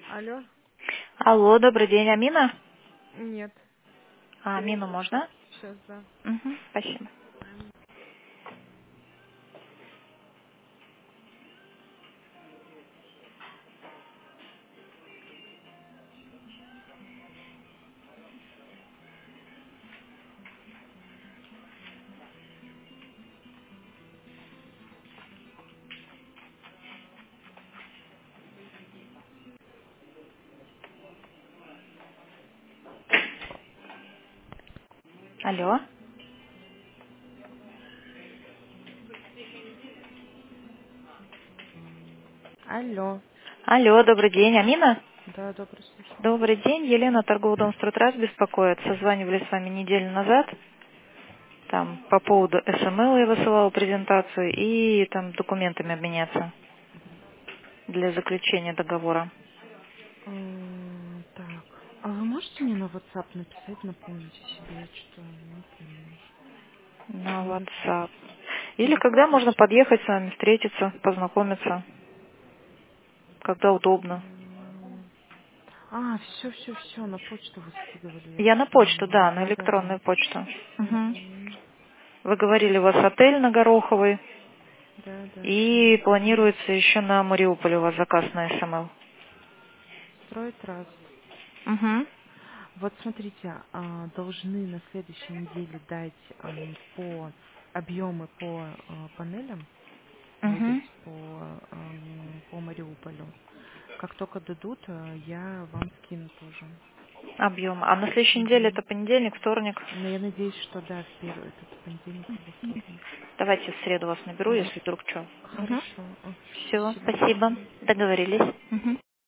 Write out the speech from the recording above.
Алло? Алло, добрый день, Амина? Нет. А, Амину можно? Сейчас, да. Угу, спасибо. Алло. Алло. Алло, добрый день, Амина? Да, добро слушаю. Добрый день, Елена, торговый дом «Струтрас» беспокоит. Созванивались с вами неделю назад. Там по поводу СМЛ я высылала презентацию и там документами обменяться для заключения договора. Так. А вы можете мне на WhatsApp написать, напомнить о себе? Я что-то не помню уже. На Или WhatsApp. Или или когда можно почту. подъехать с вами, встретиться, познакомиться, когда удобно. Все, на почту вы скидывали, я Я на почту, вспомнила. да, на Да-да-да. электронную почту. Угу. Угу. Вы говорили, у вас отель на Гороховой. Да, все. И планируется еще на Мариуполе у вас заказ на СМЛ. Строить раз. Угу. Вот смотрите, должны на следующей неделе дать по объемы по панелям Угу. выдать по Мариуполю. Как только дадут, я вам скину тоже. Объем. А на следующей неделе Мгм. это понедельник, вторник. Но я надеюсь, что да, в первый этот понедельник или вторник. Давайте в среду вас наберу, Да. если вдруг что. Угу. Хорошо. Все, Спасибо. спасибо. Мгм. Договорились. Угу.